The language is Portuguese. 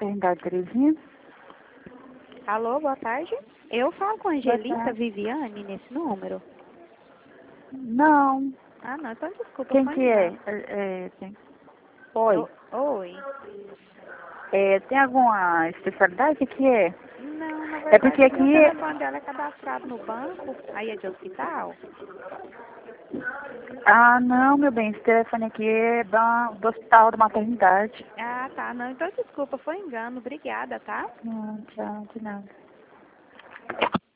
Maternidade Terezinha. Alô, boa tarde. Eu falo com a Angelita Viviane nesse número? Não. Ah, não, então desculpa. Quem foi que é? engano. Oi. Oi. Tem alguma especialidade? O que é? Não, na É porque verdade, o aqui... telefone dela é cadastrado no banco. Aí é de hospital? Ah, não, meu bem. Esse telefone aqui é do hospital da maternidade. Ah, tá. Não, então desculpa, foi engano. Obrigada, tá? Não, tchau, de nada.